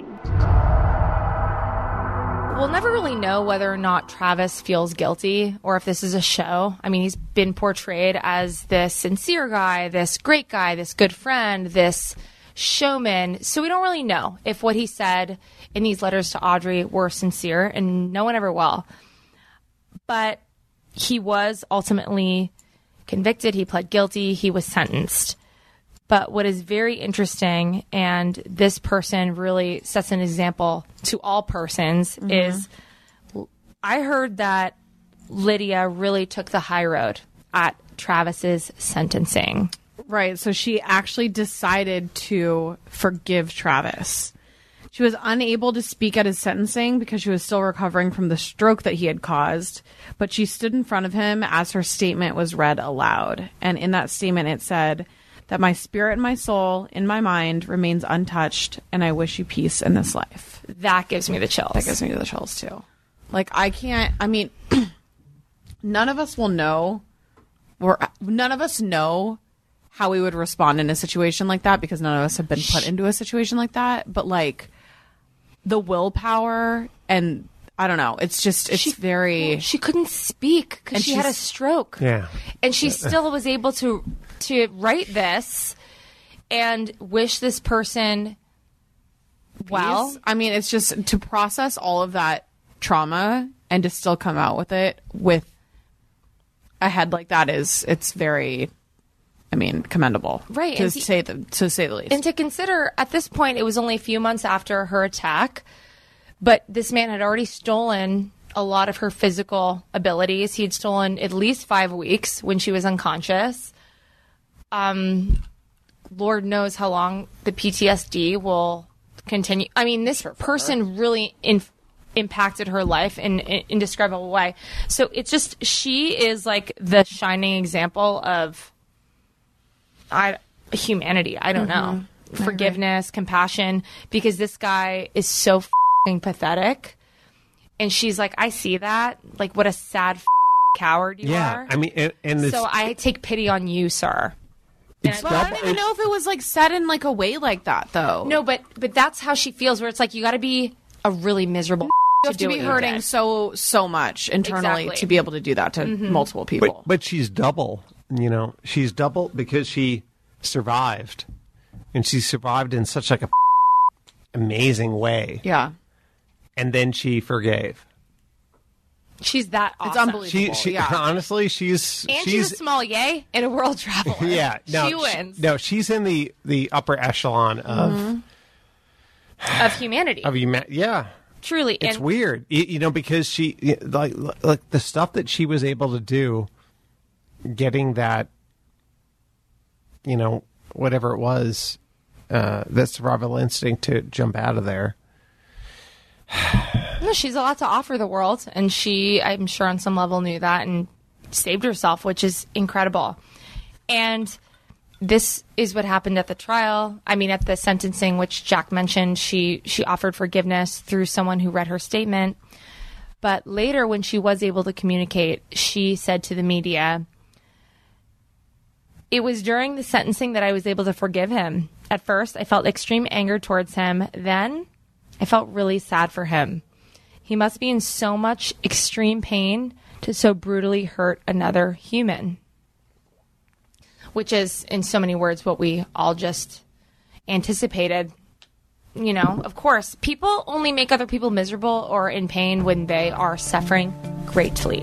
I: We'll never really know whether or not Travis feels guilty or if this is a show. I mean, he's been portrayed as this sincere guy, this great guy, this good friend, this showman. So we don't really know if what he said in these letters to Audrey were sincere, and no one ever will. But he was ultimately convicted. He pled guilty. He was sentenced. But what is very interesting, and this person really sets an example to all persons, is I heard that Lydia really took the high road at Travis's sentencing.
L: Right. So she actually decided to forgive Travis. She was unable to speak at his sentencing because she was still recovering from the stroke that he had caused. But she stood in front of him as her statement was read aloud. And in that statement, it said that my spirit and my soul in my mind remains untouched, and I wish you peace in this life.
I: That gives me the chills.
L: That gives me the chills, too. Like, none of us will know, or none of us know how we would respond in a situation like that, because none of us have been put into a situation like that. But, like, the willpower and... I don't know. It's very...
I: She couldn't speak because she had a stroke.
E: Yeah.
I: And she still was able to write this and wish this person well.
L: I mean, it's just to process all of that trauma and to still come out with it with a head like that it's very, commendable.
I: Right.
L: To say the least.
I: And to consider, at this point, it was only a few months after her attack. But this man had already stolen a lot of her physical abilities. He had stolen at least 5 weeks when she was unconscious. Lord knows how long the PTSD will continue. I mean, this person really impacted her life in an indescribable way. So it's just, she is like the shining example of humanity. I don't know. Forgiveness, compassion, because this guy is so pathetic, and she's like, I see that, like, what a sad coward you are.
E: I mean, and this,
I: so I take pity on you, sir.
L: But I don't even know if it was like said in like a way like that, though.
I: No, but that's how she feels, where it's like you got to be a really miserable
L: you have to be hurting so much internally to be able to do that to multiple people.
E: But she's double, she's double because she survived, and she survived in such like a amazing way.
L: Yeah.
E: And then she forgave.
I: She's that awesome.
L: It's unbelievable.
E: She honestly, she's
I: a sommelier and a world traveler.
E: Yeah, no,
I: she wins.
E: She's in the upper echelon of
I: humanity.
E: Yeah,
I: truly.
E: It's weird, because she like the stuff that she was able to do, getting that, whatever it was, that survival instinct to jump out of there.
I: No, she's a lot to offer the world, and she, I'm sure on some level, knew that and saved herself, which is incredible. And this is what happened at the trial. I mean, at the sentencing, which Jack mentioned, she offered forgiveness through someone who read her statement. But later, when she was able to communicate, she said to the media, "It was during the sentencing that I was able to forgive him. At first, I felt extreme anger towards him. Then I felt really sad for him. He must be in so much extreme pain to so brutally hurt another human." Which is, in so many words, what we all just anticipated. Of course, people only make other people miserable or in pain when they are suffering greatly.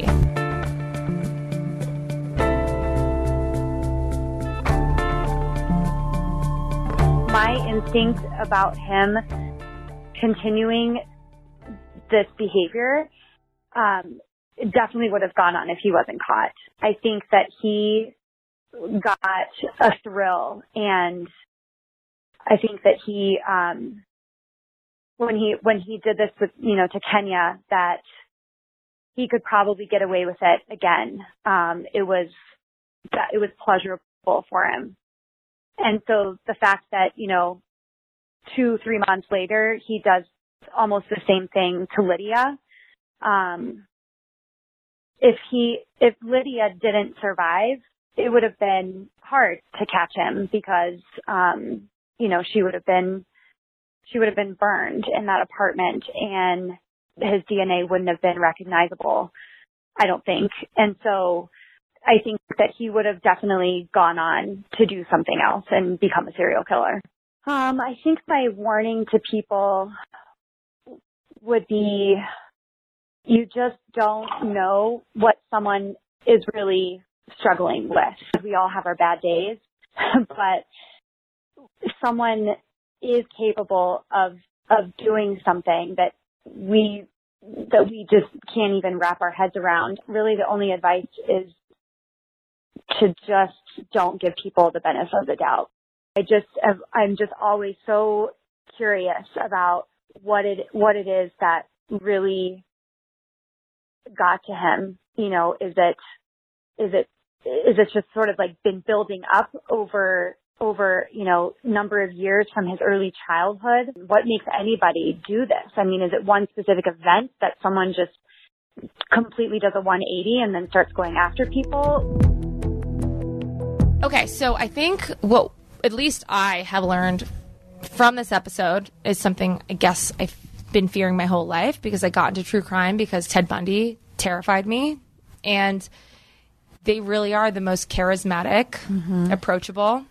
J: My instinct about him continuing this behavior definitely would have gone on if he wasn't caught. I think that he got a thrill, and I think that he when he did this with to Kenya, that he could probably get away with it again. It was that it was pleasurable for him. And so the fact that, 2-3 months later, he does almost the same thing to Lydia. If Lydia didn't survive, it would have been hard to catch him because, she would have been burned in that apartment and his DNA wouldn't have been recognizable, I don't think. And so I think that he would have definitely gone on to do something else and become a serial killer. I think my warning to people would be, you just don't know what someone is really struggling with. We all have our bad days, but someone is capable of doing something that we just can't even wrap our heads around. Really, the only advice is to just don't give people the benefit of the doubt. I'm just always so curious about what it is that really got to him. Is it just sort of like been building up over number of years from his early childhood? What makes anybody do this? I mean, is it one specific event that someone just completely does a 180 and then starts going after people?
I: Okay, so I think what at least I have learned from this episode is something I guess I've been fearing my whole life, because I got into true crime because Ted Bundy terrified me. And they really are the most charismatic, approachable,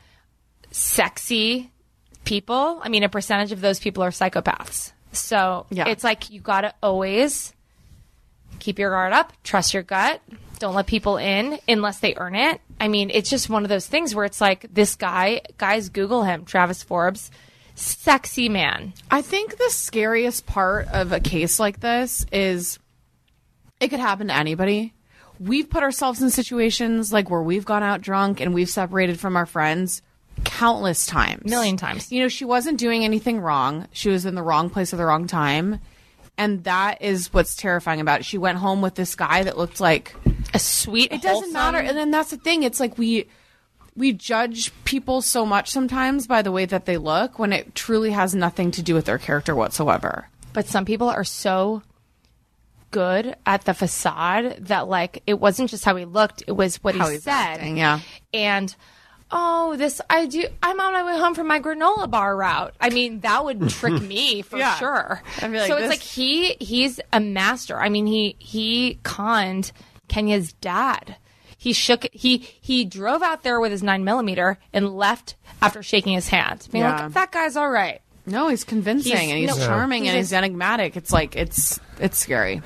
I: sexy people. I mean, a percentage of those people are psychopaths. So It's like you got to always keep your guard up, trust your gut. Don't let people in unless they earn it. I mean, it's just one of those things where it's like this guys Google him, Travis Forbes, sexy man.
L: I think the scariest part of a case like this is it could happen to anybody. We've put ourselves in situations like where we've gone out drunk and we've separated from our friends countless times.
I: Million times.
L: She wasn't doing anything wrong. She was in the wrong place at the wrong time. And that is what's terrifying about it. She went home with this guy that looked like
I: a sweet,
L: it doesn't matter. And then that's the thing. It's like we judge people so much sometimes by the way that they look when it truly has nothing to do with their character whatsoever.
I: But some people are so good at the facade that, like, it wasn't just how he looked, it was what he said.
L: Acting, yeah.
I: And I'm on my way home from my granola bar route. I mean, that would trick me for sure.
L: I'd be like,
I: so it's like he's a master. I mean, he conned Kenya's dad. He drove out there with his 9mm and left after shaking his hand. I mean, like, that guy's all right.
L: No, he's convincing and he's charming and he's enigmatic. It's like it's scary.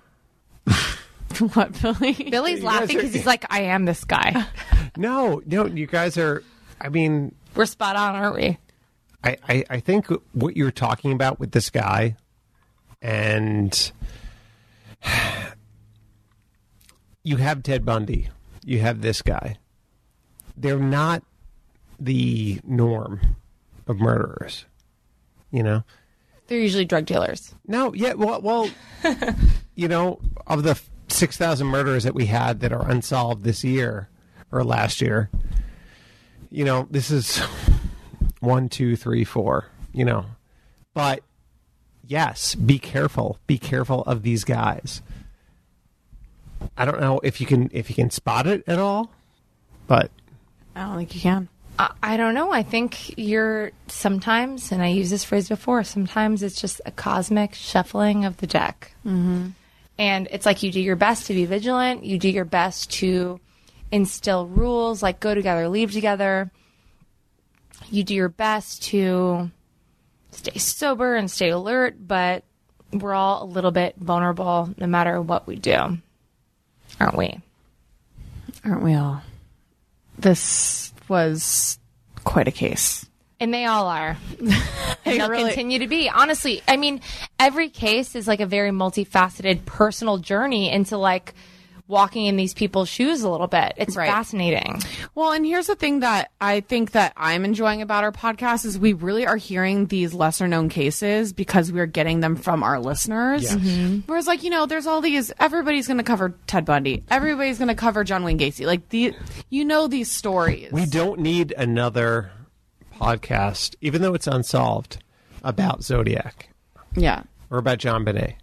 L: What, Billy?
I: Billy's laughing because he's like, I am this guy.
E: No, you guys are, I mean...
I: We're spot on, aren't we?
E: I think what you're talking about with this guy, and you have Ted Bundy, you have this guy. They're not the norm of murderers,
I: They're usually drug dealers.
E: No, yeah, well, of the 6,000 murders that we had that are unsolved this year or last year, this is 1, 2, 3, 4, but yes, be careful of these guys. I don't know if you can spot it at all, but
L: I don't think you can.
I: I don't know. I think you're sometimes, and I used this phrase before, sometimes it's just a cosmic shuffling of the deck.
L: Mm-hmm.
I: And it's like you do your best to be vigilant. You do your best to instill rules, like go together, leave together. You do your best to stay sober and stay alert, but we're all a little bit vulnerable no matter what we do. Aren't we?
L: Aren't we all? This was quite a case.
I: And they all are. And they'll continue to be. Honestly, I mean, every case is like a very multifaceted personal journey into like walking in these people's shoes a little bit. It's
L: Right.
I: fascinating.
L: Well, and here's the thing that I think that I'm enjoying about our podcast is we really are hearing these lesser known cases because we're getting them from our listeners.
E: Yes.
L: Whereas, like, there's all these, everybody's going to cover Ted Bundy. Everybody's going to cover John Wayne Gacy. Like, these stories.
E: We don't need another podcast, even though it's unsolved, about Zodiac.
L: Yeah.
E: Or about John Bonet.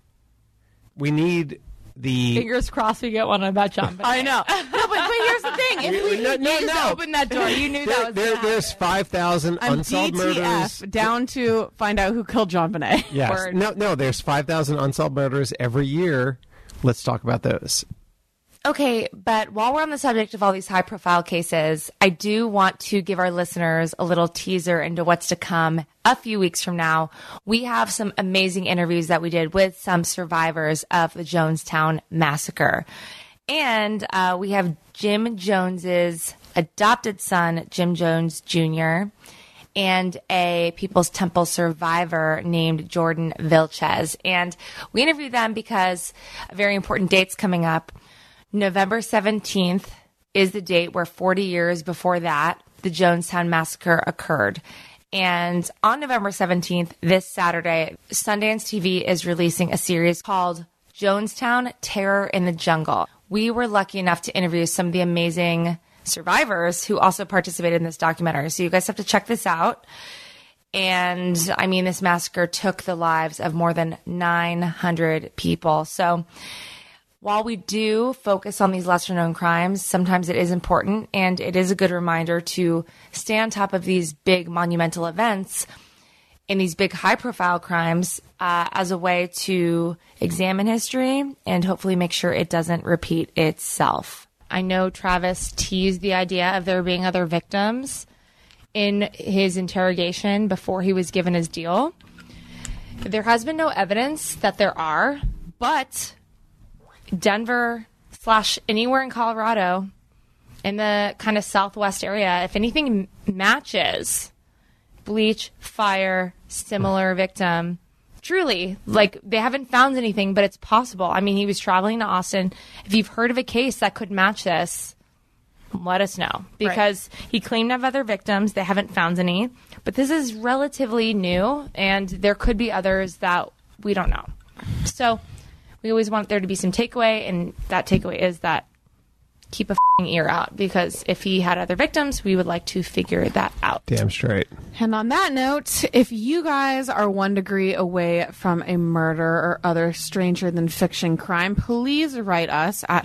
E: We need the...
I: Fingers crossed we get one about John Bonet.
L: I know. No, but here's the thing. If we
I: You just opened that door. You knew that was gonna happen.
E: There's 5,000
L: I'm
E: unsolved murders.
L: DTF down to find out who killed John Bonet.
E: Yes.
L: Word.
E: No, there's 5,000 unsolved murders every year. Let's talk about those.
I: Okay, but while we're on the subject of all these high-profile cases, I do want to give our listeners a little teaser into what's to come a few weeks from now. We have some amazing interviews that we did with some survivors of the Jonestown Massacre. And we have Jim Jones's adopted son, Jim Jones Jr., and a People's Temple survivor named Jordan Vilches. And we interviewed them because a very important date's coming up. November 17th is the date where 40 years before that, the Jonestown Massacre occurred. And on November 17th, this Saturday, Sundance TV is releasing a series called Jonestown Terror in the Jungle. We were lucky enough to interview some of the amazing survivors who also participated in this documentary. So you guys have to check this out. And I mean, this massacre took the lives of more than 900 people. So while we do focus on these lesser known crimes, sometimes it is important and it is a good reminder to stay on top of these big monumental events and these big high profile crimes as a way to examine history and hopefully make sure it doesn't repeat itself. I know Travis teased the idea of there being other victims in his interrogation before he was given his deal. There has been no evidence that there are, but Denver / anywhere in Colorado in the kind of southwest area, if anything matches bleach, fire, similar victim, truly, like, they haven't found anything, but it's possible. I mean, he was traveling to Austin. If you've heard of a case that could match this, let us know, because he claimed to have other victims. They haven't found any, but this is relatively new and there could be others that we don't know. So we always want there to be some takeaway, and that takeaway is that keep a ear out, because if he had other victims, we would like to figure that out.
E: Damn straight.
L: And on that note, if you guys are 1 degree away from a murder or other stranger than fiction crime, please write us at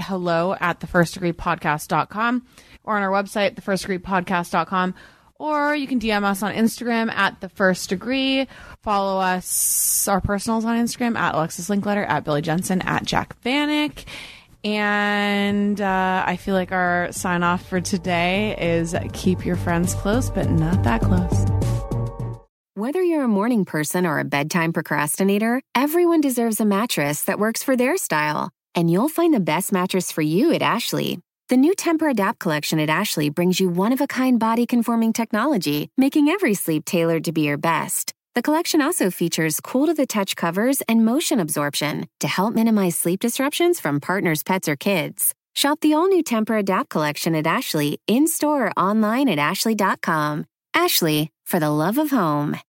L: hello@thefirstdegreepodcast.com or on our website, thefirstdegreepodcast.com. Or you can DM us on Instagram at The First Degree. Follow us, our personals on Instagram, at Alexis Linkletter, at Billy Jensen, at Jack Vanek. And I feel like our sign off for today is keep your friends close, but not that close.
P: Whether you're a morning person or a bedtime procrastinator, everyone deserves a mattress that works for their style. And you'll find the best mattress for you at Ashley. The new Tempur-Adapt collection at Ashley brings you one-of-a-kind body-conforming technology, making every sleep tailored to be your best. The collection also features cool-to-the-touch covers and motion absorption to help minimize sleep disruptions from partners, pets, or kids. Shop the all-new Tempur-Adapt collection at Ashley, in-store or online at ashley.com. Ashley, for the love of home.